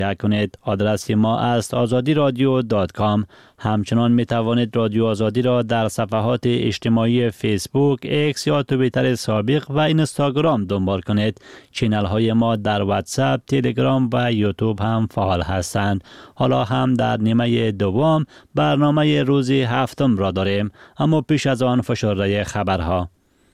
کنید. آدرس ما است azadiradio.com. همچنان می توانید رادیو آزادی را در صفحات اجتماعی فیسبوک، ایکس یا توییتر سابق و اینستاگرام دنبال کنید. چینل های ما در واتساپ، تلگرام و یوتیوب هم فعال هستند. حالا هم در نیمه دوم برنامه روز هفتم را داریم، اما پیش از آن فشرده خبرها.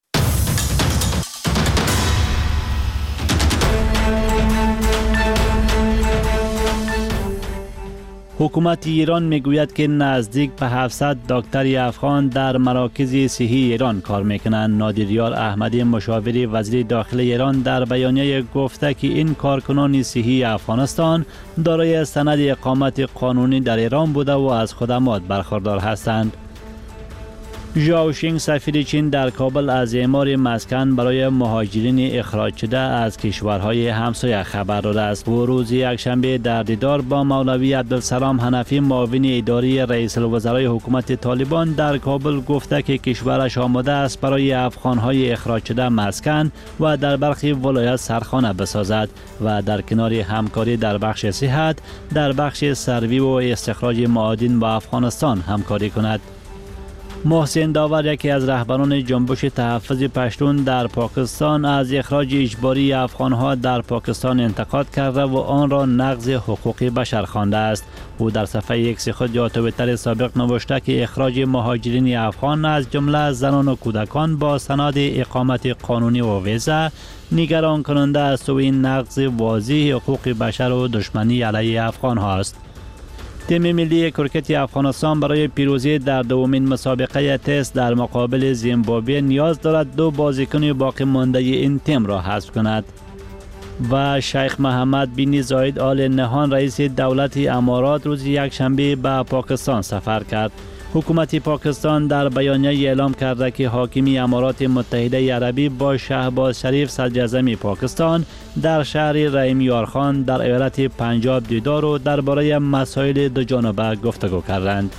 حکومت ایران میگوید که نزدیک به 700 دکتر افغان در مراکز صحی ایران کار میکنند. نادریار احمدی مشاور وزیر داخلی ایران در بیانیه گفته که این کارکنان صحی افغانستان دارای سند اقامت قانونی در ایران بوده و از خدمات برخوردار هستند. ژائو شینگ سفیر چین در کابل از اعمار مسکن برای مهاجرین اخراج شده از کشورهای همسایه خبر داده است. و روز یکشنبه در دیدار با مولوی عبدالسلام حنفی معاون اداری رئیس الوزرای حکومت طالبان در کابل گفته که کشورش آماده است برای افغانهای اخراج شده مسکن و در برخی ولایت سرخانه بسازد و در کنار همکاری در بخش صحت در بخش سروی و استخراج معادن با افغانستان همکاری کند. محسن داور یکی از رهبران جنبش تحفظ پشتون در پاکستان از اخراج اجباری افغانها در پاکستان انتقاد کرده و آن را نقض حقوق بشر خوانده است. او در صفحه ایکس خود یا توییتر سابق نوشته که اخراج مهاجرین افغان از جمله زنان و کودکان با سند اقامت قانونی و ویزا نگران کننده است و این نقض واضح حقوق بشر و دشمنی علیه افغان هاست. تیم ملی کرکت افغانستان برای پیروزی در دومین مسابقه تست در مقابل زیمبابوه نیاز دارد 2 بازیکن باقی مانده این تیم را حذف کند. و شیخ محمد بن زاید آل نهیان رئیس دولت امارات روز یکشنبه به پاکستان سفر کرد. حکومت پاکستان در بیانیه اعلام کرده که حاکم امارات متحده عربی با شهباز شریف صدراعظم پاکستان در شهر رحیم یارخان در ایالت پنجاب دیدار و درباره مسائل دو جانبه گفتگو کردند.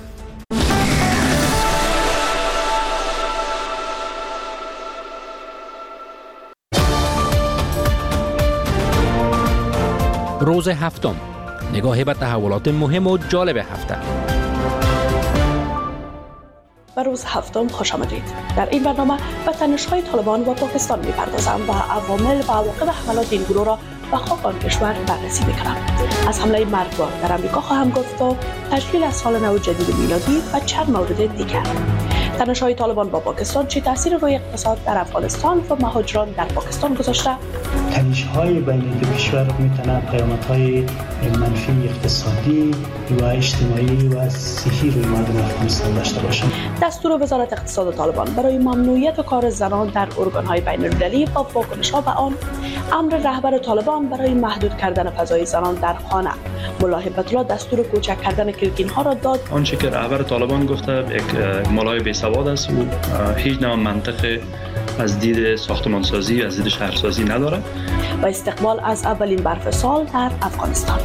روز هفتم، نگاهی به تحولات مهم و جالب هفته. به روز هفتم خوش آمدید. در این برنامه به تنش‌های طالبان و پاکستان می‌پردازم و عوامل و عواقب حملات این گروه را به خاک آن کشور بررسی می‌کنم. از حمله مرگبار در آمریکا خواهم گفت و تشکیل از سال نو جدید میلادی و چند مورد دیگر. تنش‌های طالبان با پاکستان چه تأثیر روی اقتصاد در افغانستان و مهاجران در پاکستان گذاشته؟ تنش‌های بین دو کشور می‌تونه پیامدهای منفی اقتصادی و اجتماعی و صحی روی مردم افغانستان داشته باشند. دستور وزارت اقتصاد طالبان برای ممنوعیت کار زنان در ارگان‌های بین‌المللی با واکنش‌ها به آن، امر رهبر طالبان برای محدود کردن فضای زنان در خانه، ملا هیبت الله دستور کوچک کردن کلین‌ها را داد. آنچه که رهبر طالبان گفته یک ملای بی‌سواد است و هیچ نوع منطق از دید ساختمانسازی از دید شهرسازی نداره. و استقبال از اولین برف سال در افغانستان.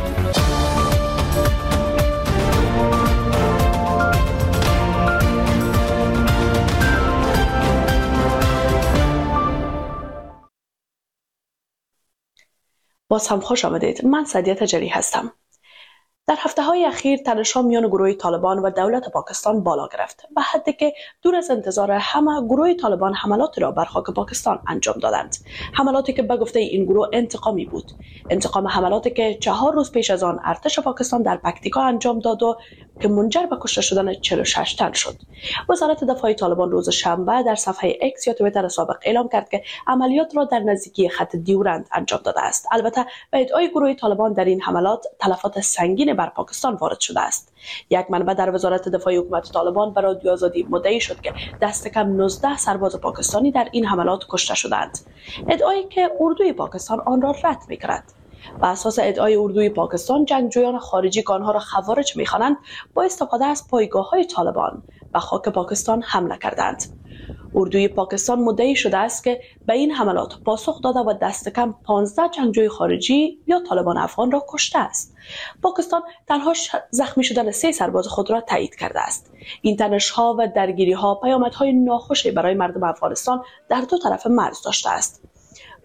باز هم خوش آمدید. من سعدیه تجری هستم. در هفته‌های اخیر تنش‌ها میان گروه طالبان و دولت پاکستان بالا گرفت و حتی که دور از انتظار همه گروه طالبان حملات را بر خاک پاکستان انجام دادند. حملاتی که به گفته این گروه انتقامی بود. انتقام حملاتی که 4 روز پیش از آن ارتش پاکستان در پکتیکا انجام داد و که منجر به کشته شدن 46 تن شد. وزارت دفاع طالبان روز شنبه در صفحه ایکس یا توییتر سابق اعلام کرد که عملیات را در نزدیکی خط دیورند انجام داده است. البته به ادعای گروه طالبان در این حملات تلفات سنگین بر پاکستان وارد شده است. یک منبع در وزارت دفاع حکومت طالبان به رادیو آزادی مدعی شد که دست کم 19 سرباز پاکستانی در این حملات کشته شدند. ادعایی که اردوی پاکستان آن را رد می‌کند. بر اساس ادعای اردوی پاکستان، جنگجویان خارجی که آنها را خوارج می‌خوانند با استفاده از پایگاه‌های طالبان به خاک پاکستان حمله کردند. اردوی پاکستان مدعی شده است که به این حملات پاسخ داده و دست کم 15 جنگجوی خارجی یا طالبان افغان را کشته است. پاکستان تنها زخمی شدن 3 سرباز خود را تایید کرده است. این تنش‌ها و درگیری‌ها پیامدهای ناخوشی برای مردم افغانستان در دو طرف مرز داشته است.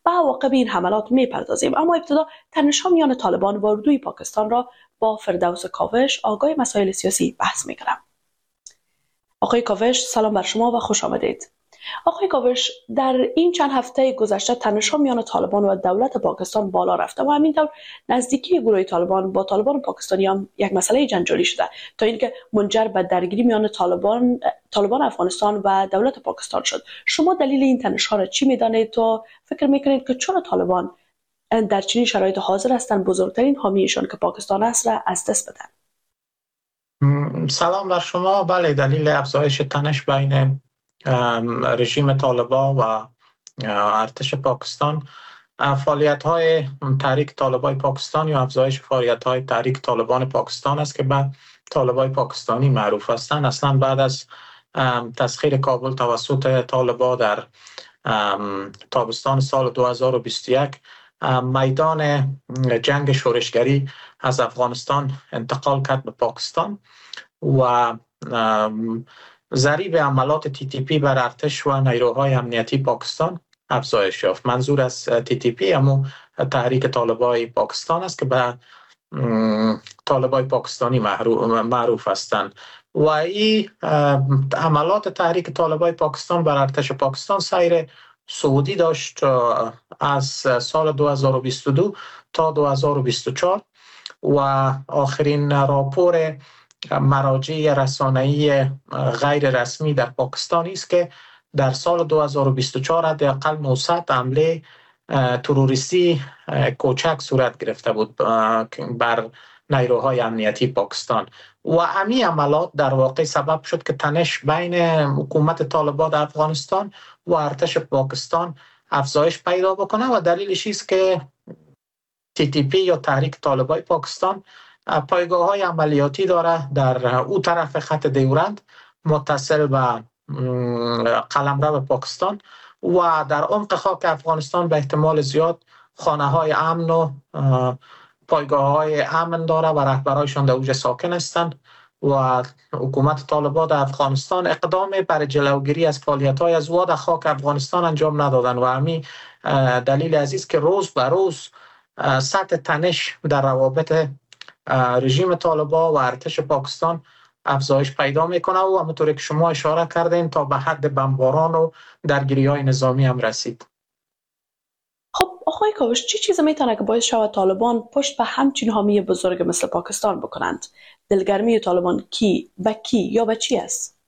به عواقب این حملات میپردازیم، اما ابتدا تنش‌ها میان طالبان و اردوی پاکستان را با فردوس کاوش آگاه مسائل سیاسی بحث میکنم. آقای کاوش، سلام بر شما و خوش آمدید. آقای کاوش، در این چند هفته گذشته تنش‌ها میان طالبان و دولت پاکستان بالا رفته و همینطور نزدیکی گروه طالبان با طالبان پاکستانی هم یک مسئله جنجالی شده تا اینکه منجر به درگیری میان طالبان افغانستان و دولت پاکستان شد. شما دلیل این تنش‌ها را چی می‌دانید و فکر می‌کنید که چرا طالبان در چنین شرایط حاضر هستند بزرگترین حامیشان که پاکستان است را از دست بدن؟ سلام بر شما. بله، دلیل افزایش تنش بین رژیم طالبان و ارتش پاکستان فعالیت‌های تحریک طالبان پاکستان یا افزایش فعالیت‌های تحریک طالبان پاکستان است که به طالبان پاکستانی معروف هستند. اصلا بعد از تسخیر کابل توسط طالبان در تابستان سال 2021 میدان جنگ شورشگری از افغانستان انتقال کرد به پاکستان و ضریب عملات TTP بر ارتش و نیروهای امنیتی پاکستان افزایش یافت. منظور از TTP همون تحریک طالبان پاکستان است که به طالبان پاکستانی معروف هستند و این عملات تحریک طالبان پاکستان بر ارتش پاکستان سیر صعودی داشت از سال 2022 تا 2024 و آخرین راپور مراجع رسانه‌ای غیر رسمی در پاکستان است که در سال 2024 حداقل 900 حمله تروریستی کوچک صورت گرفته بود بر نیروهای امنیتی پاکستان و همین عملات در واقع سبب شد که تنش بین حکومت طالبان در افغانستان و ارتش پاکستان افزایش پیدا بکنه و دلیلش است که TTP یا تحریک طالبان پاکستان پایگاه‌های عملیاتی داره در او طرف خط دیورند متصل به قلمرو پاکستان و در عمق خاک افغانستان به احتمال زیاد خانه‌های امن و پایگاه‌های امن داره و رهبرایشان در اوج ساکن هستند و حکومت طالبان در افغانستان اقدام برای جلوگیری از فعالیت‌های از واد خاک افغانستان انجام ندادن و همین دلیل عزیز که روز به روز سطح تنش در روابط رژیم طالبان و ارتش پاکستان افزایش پیدا میکنه و همونطوری که شما اشاره کردین تا به حد بمباران و درگیری‌های نظامی هم رسید. خب آقای کاوش، چه چیزی میتونه که باعث شود طالبان پشت به همچین حامی بزرگ مثل پاکستان بکنند؟ دلگرمی طالبان به کی یا به چی است؟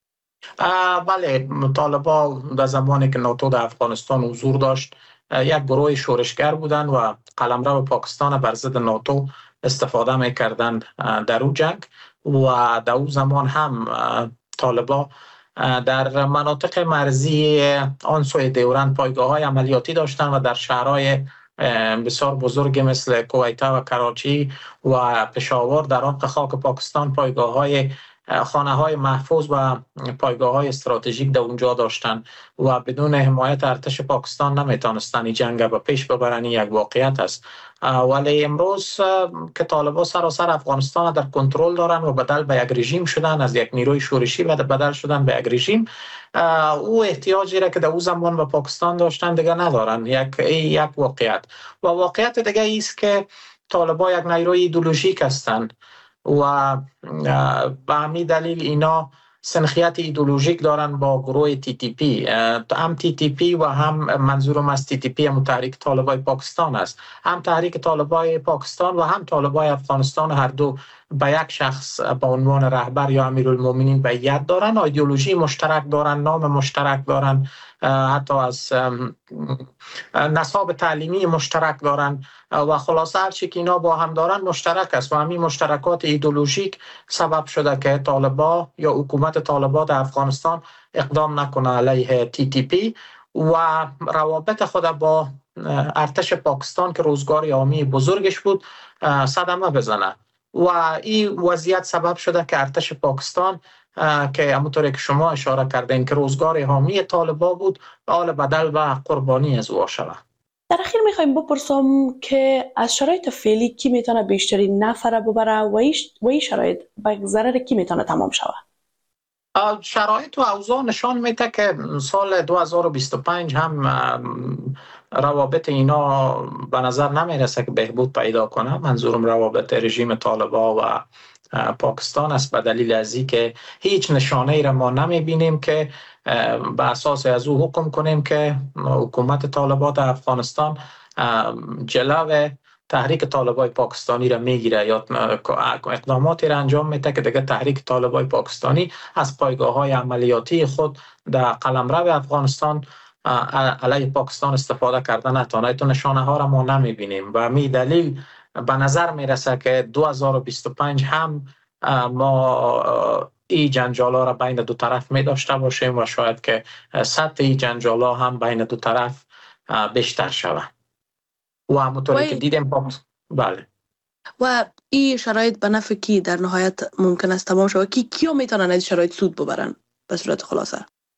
بله، طالبان در زمانی که ناتو در افغانستان حضور داشت یک گروه شورشگر بودند و قلمرو پاکستان بر ضد ناتو استفاده میکردند در اون جنگ و در اون زمان هم طالبان در مناطق مرزی آن سوی دیورند پایگاه‌های عملیاتی داشتند و در شهرهای بسیار بزرگ مثل کویت و کراچی و پشاور در عمق خاک پاکستان پایگاه‌های خانه‌های محفوظ و پایگاه‌های استراتژیک در اونجا داشتند و بدون حمایت ارتش پاکستان نمیتونستن این جنگ به پیش ببرن. یک واقعیت است. ولی امروز که طالبان سراسر افغانستان در کنترل دارن و بدل به یک رژیم شدن، از یک نیروی شورشی و بدل شدن به یک رژیم، او احتیاجی را که در اون زمان به پاکستان داشتن دیگه ندارن. یک واقعیت و واقعیت دیگه است که طالبان یک نیروی ایدئولوژیک هستند و به همین دلیل اینا سنخیت ایدئولوژیک دارن با گروه TTP. هم TTP و هم منظورم از TTP هم تحریک طالبان پاکستان است. هم تحریک طالبان پاکستان و هم طالبان افغانستان هر دو به یک شخص به عنوان رهبر یا امیرالمومنین بیعت دارن، ایدئولوژی مشترک دارن، نام مشترک دارن، حتی از نصاب تعلیمی مشترک دارن و خلاصه هر چی که اینا با هم دارن مشترک است و همین مشترکات ایدئولوژیک سبب شده که طالبان یا حکومت طالبان در افغانستان اقدام نکنه علیه TTP و روابط خود با ارتش پاکستان که روزگار حامی بزرگش بود صدمه بزنه و این وضعیت سبب شده که ارتش پاکستان که همونطوری که شما اشاره کردین که روزگار حامی طالبان بود حال بدل و قربانی از او شده. در اخیر میخوایم بپرسم که از شرایط فعلی کی میتونه بیشترین نفره ببره و این شرایط به ضرر کی میتونه تمام شود؟ شرایط و اوضاع نشان میده که سال 2025 هم روابط اینا به نظر نمیرسه که بهبود پیدا کنه. منظورم روابط رژیم طالبان و پاکستان است، به دلیل از اینکه هیچ نشانه ای را ما نمیبینیم که به اساس از او حکم کنیم که حکومت طالبان در افغانستان جلو تحریک طالبان پاکستانی را میگیره یا اقداماتی را انجام میده که دیگه تحریک طالبان پاکستانی از پایگاه‌های عملیاتی خود در قلمرو افغانستان علیه پاکستان استفاده کردن نتونه. تو نشانه ها را ما نمیبینیم و می دلیل به نظر میرسه که 2025 هم ما این جنجال ها را بین دو طرف می داشته باشیم و شاید که سطح این جنجال ها هم بین دو طرف بیشتر شود و همونطوری که دیدیم بله. و این شرایط به نفع کی در نهایت ممکن است تمام شود؟ کیا میتونن از شرایط سود ببرن به صورت خلاصه؟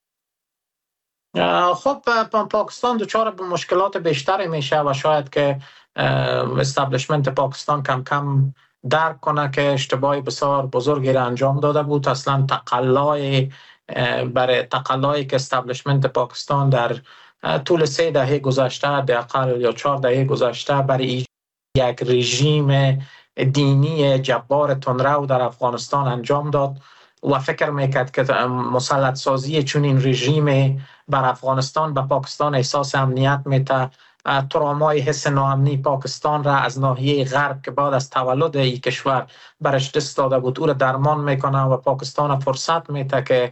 خب پاکستان دچار به مشکلات بیشتری میشه و شاید که استابلیشمنت پاکستان کم کم درک کنه که اشتباهی بسیار بزرگی را انجام داده بود. اصلا تقلایی که استابلیشمنت پاکستان در طول 3 دهه گذشته حداقل یا 4 دهه گذشته برای یک رژیم دینی جبار تندرو در افغانستان انجام داد و فکر میکرد که مسلط سازی چون این رژیم بر افغانستان به پاکستان احساس امنیت میده. ترامای حس ناامنی پاکستان را از ناحیه غرب که بعد از تولد این کشور برش دست داده بود او را درمان میکنه و پاکستان فرصت میده که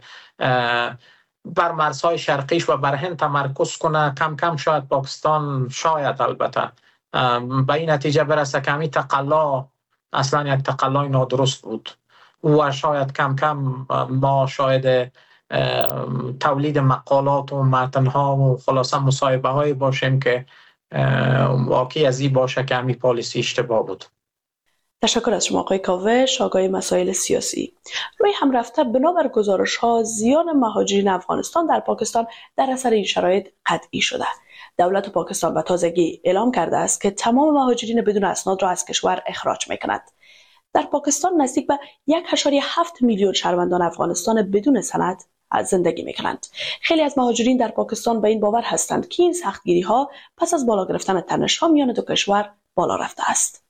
بر مرزهای شرقیش و بر هند تمرکز کنه. کم کم شاید پاکستان شاید البته به این نتیجه برسه که همین تقلا اصلا یک تقلای نادرست بود و شاید کم کم ما شاید تولید مقالات و متنها و خلاصه مصاحبه هایی باشیم که واقعی از این باشه که همین پالیسی اشتباه بود. تشکر از شما آقای کاوش، آگاه مسائل سیاسی. روی هم رفته بنابر گزارش ها زیان مهاجرین افغانستان در پاکستان در اثر این شرایط قطعی شده. دولت پاکستان به تازگی اعلام کرده است که تمام مهاجرین بدون اسناد را از کشور اخراج میکند. در پاکستان نزدیک به 1.7 میلیون شهروندان افغانستان بدون سند زندگی میکنند. خیلی از مهاجرین در پاکستان به این باور هستند که این سختگیری ها پس از بالا گرفتن تنش‌ها میان دو کشور بالا رفته است.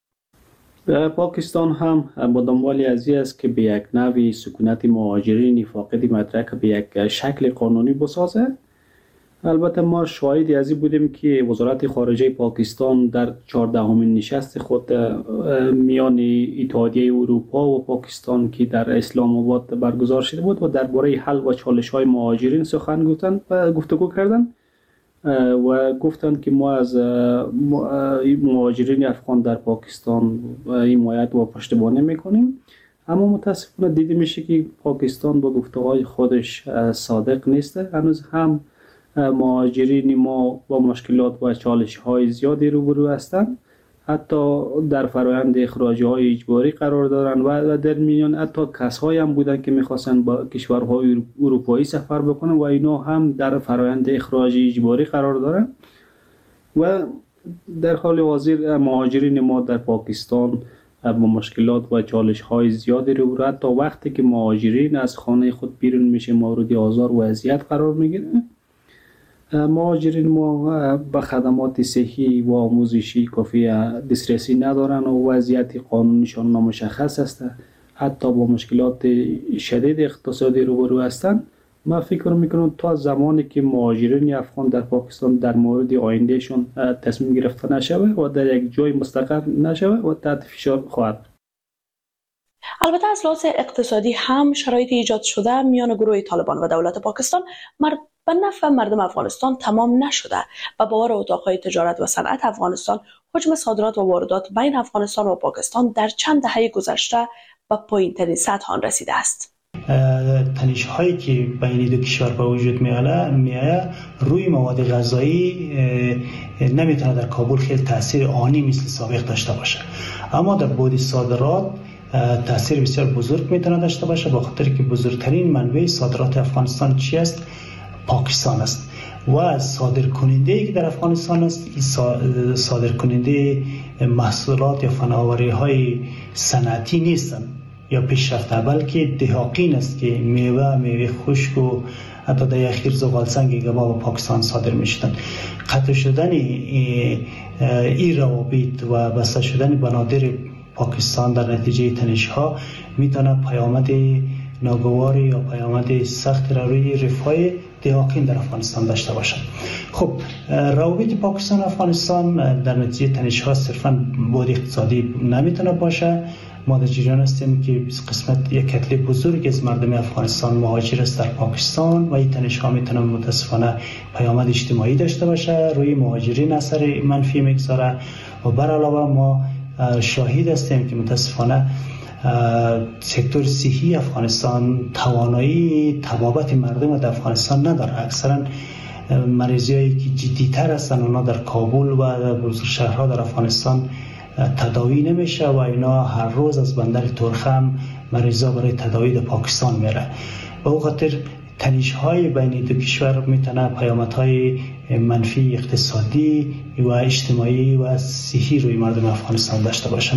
پاکستان هم با دنبال ازی است که به یک نوعی سکونت مهاجرین فاقد مدرک به یک شکل قانونی بسازه. البته ما شاهدی از این بودیم که وزارت خارجه پاکستان در 14مین نشست خود میان اتحادیه اروپا و پاکستان که در اسلام آباد برگزار شده بود و درباره حل و چالش‌های مهاجرین سخن گفتند و گفتگو کردند و گفتند که ما از مهاجرین افغان در پاکستان حمایت و پشتیبانی میکنیم. اما متاسفانه دیده میشه که پاکستان با گفته‌های خودش صادق نیست. هنوز هم مهاجرین ما با مشکلات و چالش‌های زیادی روبرو هستند. حتی در فرآیند اخراج‌های اجباری قرار دارند و در میان حتی کسایی هم بودند که می‌خواستند با کشورهای اروپایی سفر بکنند و اینا هم در فرآیند اخراج اجباری قرار دارند. و در حال حاضر مهاجرین ما در پاکستان با مشکلات و چالش‌های زیادی روبرو، حتی وقتی که مهاجرین از خانه خود بیرون میشه مورد آزار و اذیت قرار میگیرند. مهاجرین ما به خدمات صحی و آموزشی کافی دسترسی ندارند و وضعیت قانونیشان نامشخص است. حتی با مشکلات شدید اقتصادی روبرو هستند. ما فکر میکنم تا زمانی که مهاجرین افغان در پاکستان در مورد آیندهشون تصمیم گرفته نشود و در یک جای مستقر نشود و تحت فشار خواهد. البته از لحاظ اقتصادی هم شرایط ایجاد شده میان گروه طالبان و دولت پاکستان به نفع مردم افغانستان تمام نشده و باور اتاقهای تجارت و صنعت افغانستان حجم صادرات و واردات بین افغانستان و پاکستان در چند دهه گذشته به پایین‌ترین سطح آن رسیده است. تنش‌هایی که بین دو کشور به وجود میآید روی مواد غذایی نمیتونه در کابل خیلی تاثیر آنی مثل سابق داشته باشه، اما در بعد صادرات تاثیر بسیار بزرگ میتونه داشته باشه، با خاطر که بزرگترین منبع صادرات افغانستان چی است؟ پاکستان است و صادرکننده که در افغانستان است صادرکننده محصولات یا فناوری های صنعتی نیستند یا پیشرفته، بلکه دهاقین است که میوه خشک و حتی در اخیر زغال سنگ گبا به پاکستان صادر میشدن. قطع شدن این روابط و بسته شدن بنادر پاکستان در نتیجه تنش ها میتونه پیامد ناگواری یا پیامد سخت را روی رفاه دهاقین در افغانستان داشته باشد. خب روابط پاکستان و افغانستان در نتیجه تنش ها صرفا بود اقتصادی نمیتونه باشه. ما در جریان هستیم که قسمت یک کتله بزرگ از مردم افغانستان مهاجر است در پاکستان و این تنش ها میتونه متاسفانه پیامد اجتماعی داشته باشه، روی مهاجرین اثر منفی میگذاره و بر علاوه ما شاهد هستیم که متاسفانه سکتور صحی افغانستان توانایی طبابت مردم در افغانستان نداره. اکثرا مریضی هایی که جدیتر هستن اونا در کابل و در بزرگ شهرها در افغانستان تداوی نمیشه و اینا هر روز از بندر ترخم مریضا برای تداوی در پاکستان میره. به او خاطر تنش های بین دو کشور میتونه پیامدهای منفی اقتصادی و اجتماعی و صحی روی مردم افغانستان داشته باشند.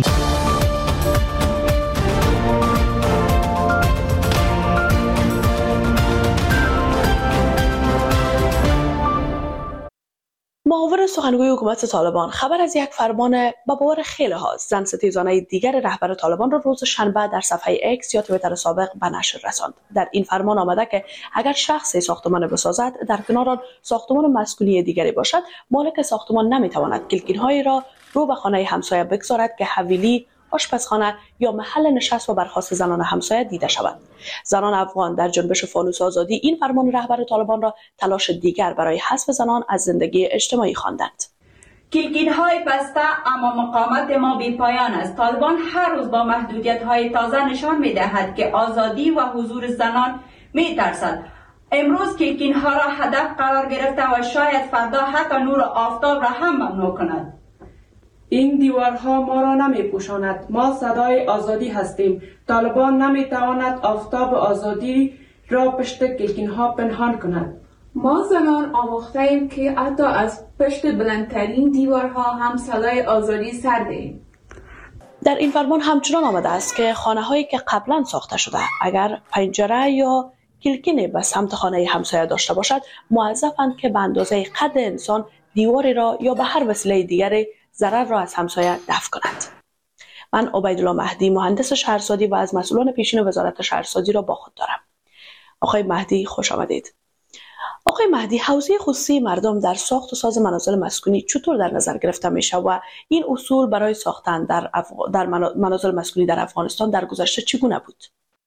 معاون سخنگوی حکومت طالبان خبر از یک فرمان به باور خیلی ها زن ستیزانه دیگر رهبر طالبان را روز شنبه در صفحه اکس یا توییتر سابق به نشر رساند. در این فرمان آمده که اگر شخصی ساختمان بسازد در کنار آن ساختمان مسکونی دیگری باشد، مالک ساختمان نمیتواند کلکین‌هایی را رو به خانه همسایه بگذارد که حویلی، آشپزخانه یا محل نشست و برخاست زنان همسایه دیده شود. زنان افغان در جنبش فانوس آزادی این فرمان رهبر طالبان را تلاش دیگر برای حذف زنان از زندگی اجتماعی خواندند. کلکین‌های بسته اما مقاومت ما بی پایان است. طالبان هر روز با محدودیت‌های تازه نشان می‌دهد که آزادی و حضور زنان می‌ترسد. امروز کلکین‌ها را هدف قرار گرفته و شاید فردا حتی نور آفتاب را هم ممنوع کند. این دیوارها ما را نمی پوشاند. ما صدای آزادی هستیم. طالبان نمی تواند آفتاب آزادی را پشت کلکین‌ها پنهان کند. ما زنان آموخته ایم که حتی از پشت بلندترین دیوارها هم صدای آزادی سر دهیم. در این فرمان همچنان آمده است که خانه‌هایی که قبلا ساخته شده اگر پنجره یا کلکینی به سمت خانه همسایه داشته باشد، موظفند که به اندازه قد انسان دیواری را یا به هر وسیله دیگری ضرر را از همسایه دفع کنند. من عبیدالله مهدی، مهندس شهرسازی و از مسئولان پیشین وزارت شهرسازی را با خود دارم. آقای مهدی خوش آمدید. آقای مهدی، حوزه خصوصی مردم در ساخت و ساز منازل مسکونی چطور در نظر گرفته میشه و این اصول برای ساختن در منازل مسکونی در افغانستان در گذشته چگونه بود؟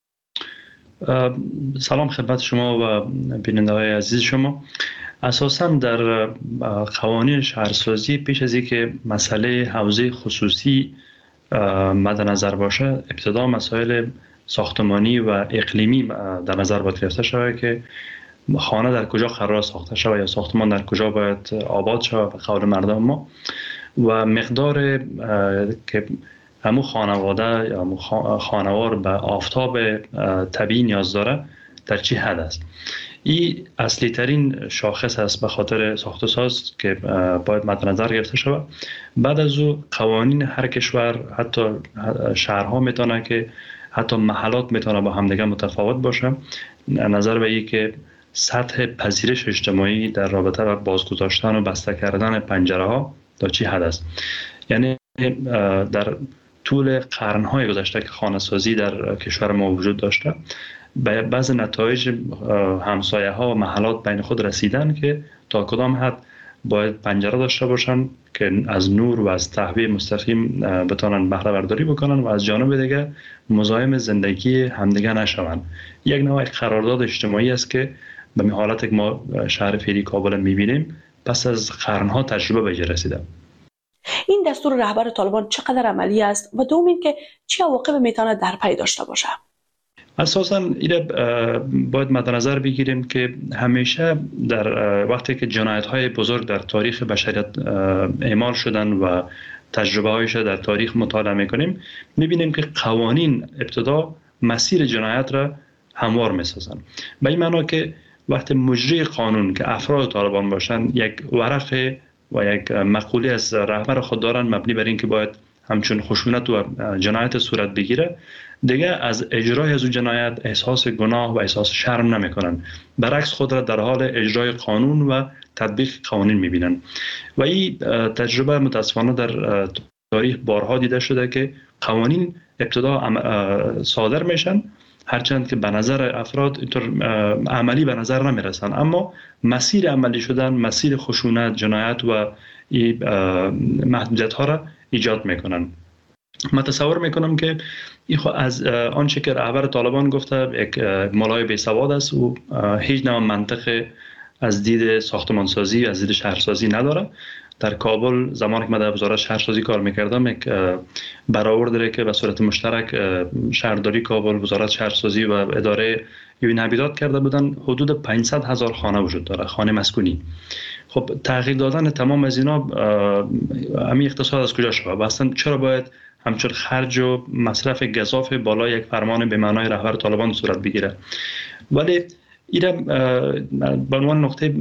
سلام خدمت شما و بیننده‌های عزیز شما. اساساً در قوانین شهرسازی پیش از اینکه مسئله حوزه خصوصی مد نظر باشه، ابتدا مسائل ساختمانی و اقلیمی در نظر باید گرفته شود که خانه در کجا قرار ساخته شود یا ساختمان در کجا باید آباد شود به قول مردم ما و مقدار که همون خانواده یا خانوار به آفتاب طبیعی نیاز داره در چی حد است. این اصلی ترین شاخص است به خاطر ساخت و ساز که باید مد نظر گرفته شود. بعد از او قوانین هر کشور، حتی شهرها میتونه که حتی محلات میتونه با همدیگه متفاوت باشه، نظر به این که سطح پذیرش اجتماعی در رابطه با بازگذاشتن و بسته کردن پنجره ها تا چی حد است. یعنی در طول قرنهای گذشته که خانه سازی در کشور ما وجود داشته، به بعض نتایج همسایه ها و محلات بین خود رسیدن که تا کدام حد باید پنجره داشته باشن که از نور و از تهویه مستقیم بتونن بهره برداری بکنن و از جانب دیگه مزاحم زندگی همدیگه نشون. یک نوع قرارداد اجتماعی است که به این حالت که ما شهر فعلی کابل میبینیم پس از قرنها تجربه به رسیده. این دستور رهبر طالبان چقدر عملی است و دوم این که چه عواقب میتونه در پی داشته باشه؟ اساساً این باید مد نظر بگیریم که همیشه در وقتی که جنایت‌های بزرگ در تاریخ بشریت اعمال شدن و تجربه هایش در تاریخ مطالعه میکنیم، میبینیم که قوانین ابتدا مسیر جنایت را هموار میسازن. به این معنا که وقتی مجری قانون که افراد طالبان باشن یک ورقه و یک مقوله از رهبر خود دارن مبنی بر این که باید همچون خشونت و جنایت صورت بگیره، دیگه از اجرای از اون جنایت احساس گناه و احساس شرم نمیکنن، برعکس خود را در حال اجرای قانون و تطبیق قوانین میبینن. و این تجربه متاسفانه در تاریخ بارها دیده شده که قوانین ابتدا صادر میشن، هرچند که به نظر افراد اینطور عملی به نظر نمیرسن، اما مسیر عملی شدن، مسیر خشونت، جنایت و محدودیت ها را ایجاد میکنن. من تصور میکنم که از آنچه که رهبر طالبان گفته یک ملای بیسواد است و هیچ نوع منطق از دید ساختمانسازی، از دید شهرسازی نداره. در کابل زمانی که من در وزارت شهرسازی کار میکردم، یک برآورد داره که به صورت مشترک شهرداری کابل، وزارت شهرسازی و اداره یوین حبیدات کرده بودن، حدود 500,000 خانه وجود داره، خانه مسکونی. خب تغییر دادن تمام از اینا همین اقتصاد از کجا شد؟ اصلا چرا باید همچون خرج و مصرف گزاف بالای یک فرمان به معنای رهبر طالبان صورت بگیره؟ ولی اینا به عنوان نقطه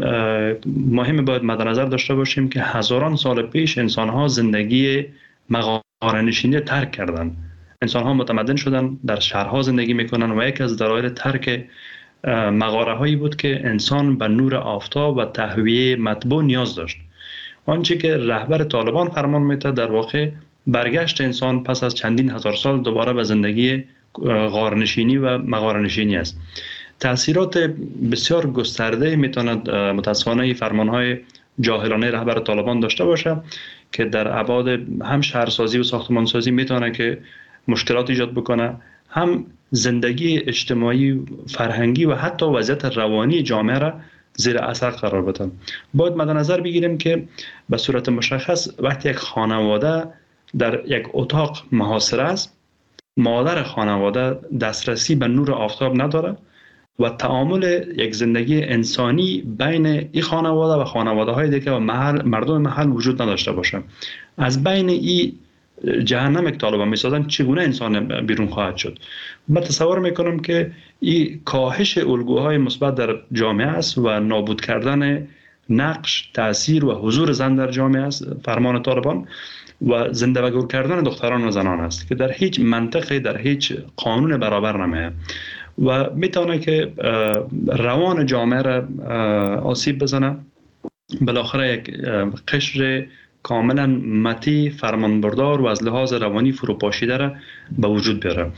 مهم باید مد نظر داشته باشیم که هزاران سال پیش انسان‌ها زندگی مغاره‌نشینی ترک کردن. انسان‌ها متمدن شدن، در شهرها زندگی میکنن و یک از دلایل ترک مغاره‌هایی بود که انسان به نور آفتاب و تهویه مطبوع نیاز داشت. آنچه که رهبر طالبان فرمان میده در واقع برگشت انسان پس از چندین هزار سال دوباره به زندگی غارنشینی و مغاره‌نشینی است. تأثیرات بسیار گسترده میتواند متاسفانه فرمانهای جاهلانه رهبر طالبان داشته باشه که در ابعاد هم شهرسازی و ساختمانسازی میتونه که مشکلات ایجاد بکنه، هم زندگی اجتماعی، فرهنگی و حتی وضعیت روانی جامعه را زیر اثر قرار بده. باید مد نظر بگیریم که به صورت مشخص وقتی یک خانواده در یک اتاق محاصره است، مادر خانواده دسترسی به نور آفتاب نداره و تعامل یک زندگی انسانی بین این خانواده و خانواده های دیگه و مردم محل وجود نداشته باشه. از بین این جهنم که طالبان میسازن چگونه انسان بیرون خواهد شد؟ من تصور میکنم که این کاهش الگوهای مثبت در جامعه است و نابود کردن نقش، تأثیر و حضور زن در جامعه است فرمان طالبان، و زنده و گور کردن دختران و زنان است که در هیچ منطقه، در هیچ قانون برابر نمیه و میتونه که روان جامعه را آسیب بزنه. بالاخره یک قشر کاملا مطیع، فرمانبردار و از لحاظ روانی فروپاشیده را به وجود بیاره.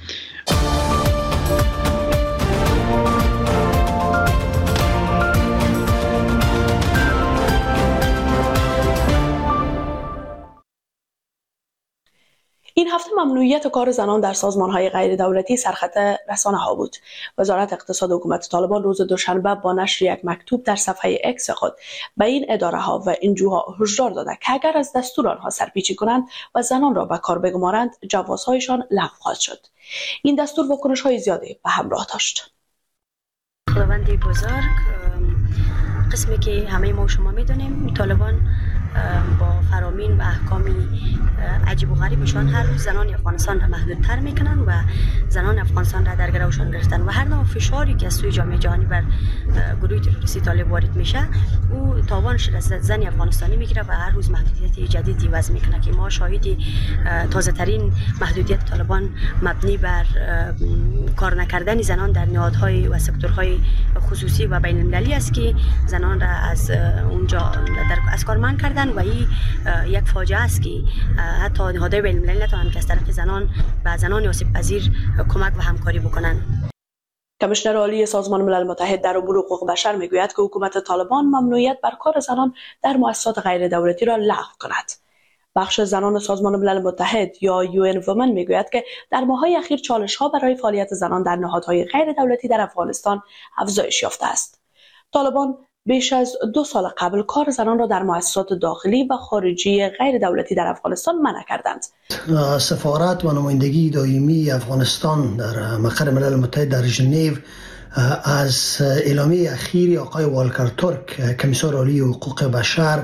این هفته ممنوعیت کار زنان در سازمان‌های غیر دولتی سرخط رسانه‌ها بود. وزارت اقتصاد حکومت طالبان روز دوشنبه با نشر یک مکتوب در صفحه اکس خود به این اداره‌ها و NGOها هشدار داده که اگر از دستور آنها سرپیچی کنند و زنان را به کار بگمارند، جوازهایشان لغو خواهد شد. این دستور واکنش‌های زیادی به همراه داشت. خداوند بزرگ، قسمی که همه ما شما می‌دونیم، طالبان با فرامین و احکامی عجیب و غریبشان هر روز زنان افغانستان را محدودتر میکنن و زنان افغانستان را در گروشان گرفتن و هر نوع فشاری که از سوی جامعه جهانی بر گروه تروریستی طالب وارد میشه او تاوانش را زن افغانستانی میگیره و هر روز محدودیت جدیدی وضع میکنه که ما شاهدی تازه ترین محدودیت طالبان مبنی بر کار نکردن زنان در نهادهای و سکتورهای خصوصی و بین المللی است که زنان را از اونجا از کار منع کردن و این یک فاجعه است که حتی نهادهای بین المللی نتوانند که از طرف زنان به زنان آسیب پذیر کمک و همکاری بکنند. کمیشنر عالی سازمان ملل متحد در امور حقوق بشر میگوید که حکومت طالبان ممنوعیت بر کار زنان در مؤسسات غیر دولتی را لغو کند. بخش زنان سازمان ملل متحد یا UN Women میگوید که در ماه‌های اخیر چالش‌ها برای فعالیت زنان در نهادهای غیر دولتی در افغانستان افزایش یافته است. طالبان بیش از 2 سال قبل کار زنان را در مؤسسات داخلی و خارجی غیر دولتی در افغانستان منع کردند. سفارت و نمایندگی دائمی افغانستان در مقر ملل متحد در ژنو از اعلامیه اخیری آقای والکر ترک، کمیسر عالی حقوق بشر،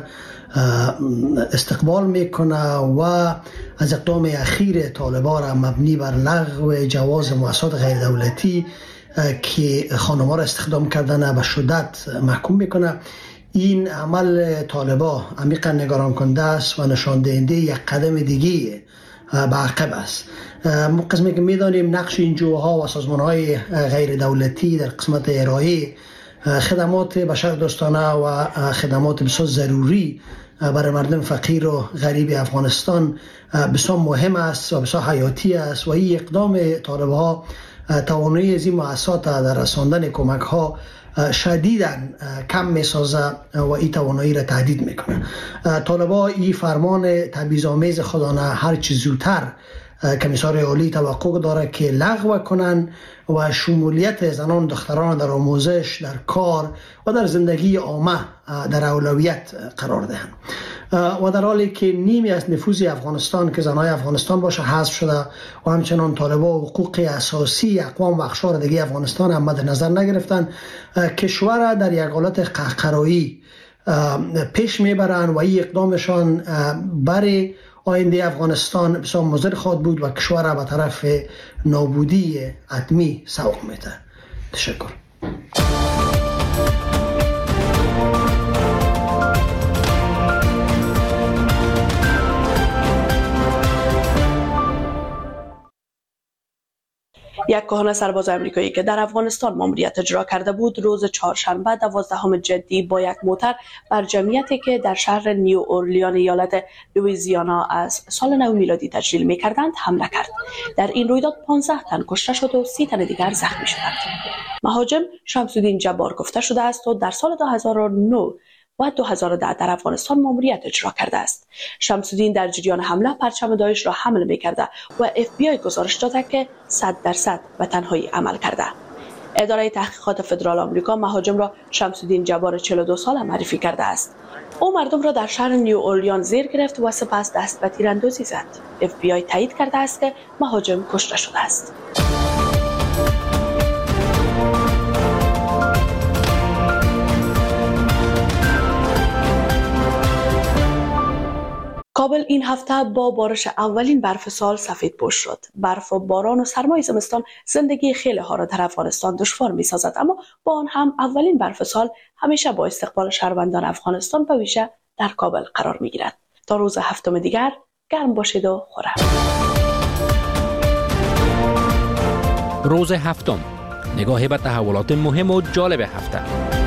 استقبال میکنه و از اقدام اخیر طالبان را مبنی بر لغو جواز مؤسسات غیر دولتی که خانم‌ها را استخدام کردن به شدت محکوم میکنه. این عمل طالبان عمیقا نگران کننده است و نشان دهنده یک قدم دیگه به عقب است. قسمی که میدانیم نقش NGO ها و سازمان های غیر دولتی در قسمت ارائه خدمات بشردوستانه و خدمات بسیار ضروری برای مردم فقیر و غریب افغانستان بسیار مهم است و بسیار حیاتی است و این اقدام طالب ها توانایی از این مؤسسات در رساندن کمک ها شدیداً کم میسازه و این توانایی را تهدید میکنه. طالبان این فرمان تبعیض‌آمیز خودانه هر چه زودتر کمیسار عالی توقع داره که لغو کنن و شمولیت زنان دختران در آموزش، در کار و در زندگی عامه در اولویت قرار دهند. و در حالی که نیمی از نفوذ افغانستان که زنای افغانستان باشه حذف شده و همچنان طالبان حقوق اساسی اقوام و اقشار دیگه افغانستان هم مد نظر نگرفتن، کشور در یک حالت قهقرایی پیش میبرن و این اقدامشان برای آینده افغانستان بسیار مضر خواهد بود و کشور را به طرف نابودی حتمی سوق میده. تشکر. یک کهنه سرباز آمریکایی که در افغانستان ماموریت اجرا کرده بود روز چهارشنبه 12 جدی با یک موتر بر جمعیتی که در شهر نیو اورلیان ایالت لوئیزیانا از سال نو میلادی تجلیل می‌کردند حمله کرد. در این رویداد 15 تن کشته شد و 30 تن دیگر زخمی شدند. مهاجم شمس‌الدین جبار گفته شده است و در سال 2009 و 2010 در افغانستان ماموریت اجرا کرده است. شمس‌الدین در جریان حمله پرچم داعش را حمل می‌کرده و FBI گزارش داده که 100% به تنهایی عمل کرده. اداره تحقیقات فدرال آمریکا مهاجم را شمس‌الدین جبار 42 ساله معرفی کرده است. او مردم را در شهر نیو اورلیان زیر گرفت و سپس دست به تیراندازی زد. FBI تایید کرده است که مهاجم کشته شده است. کابل این هفته با بارش اولین برف سال سفیدپوش شد. برف و باران و سرمای زمستان زندگی خیلی ها را در افغانستان دشوار می سازد، اما با آن هم اولین برف سال همیشه با استقبال شهروندان افغانستان به ویژه در کابل قرار می گیرد. تا روز هفتم دیگر گرم باشید و خورم. روز هفتم، نگاهی به تحولات مهم و جالب هفته.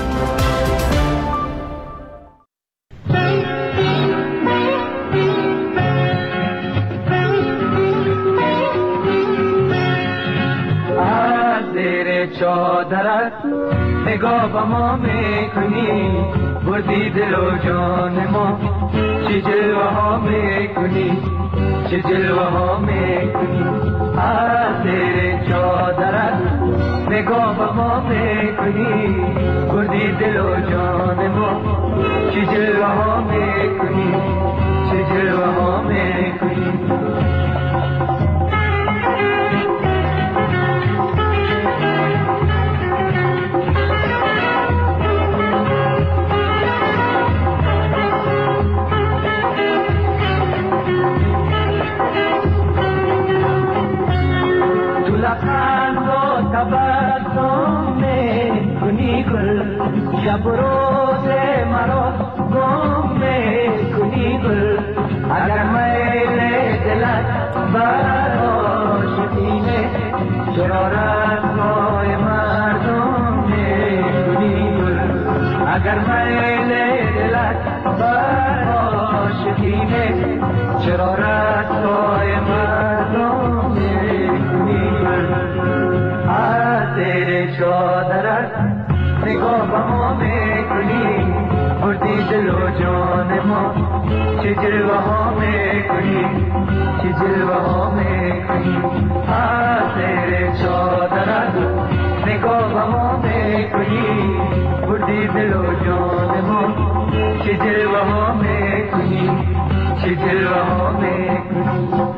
چادرت نگاه با ما میکنی، بردی دل و جان ما، چه جلوه ها میکنی، چه جلوه ها میکنی. از زیر چادرت نگاه با ما میکنی، بردی دل و جان ما، چه جلوه ها میکنی، چه جلوه ها میکنی. شب روز مرا گم میکنی گل، اگر میل دلت برآشفته چرا رسوای مردم میکنی گل، اگر میل دلت برآشفته چرا رسوای مردم میکنی گل. از زیر چادرت نگاه با ما میکنی، بردی دل و جان ما، چه جلوه ها میکنی، چه جلوه ها میکنی. از زیر چادرت نگاه با ما میکنی، بردی دل و جان ما، چه جلوه ها میکنی، چه جلوه ها میکنی.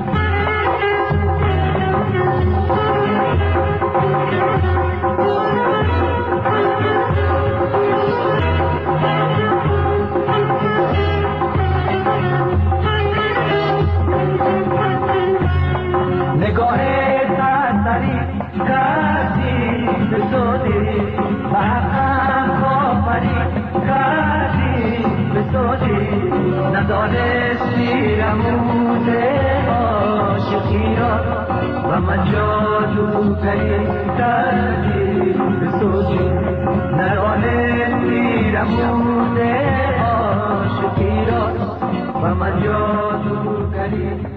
ندانستی رموز و من جادوگری دردی بسوزی نرانه میرموده عاشقی را و من جادوگری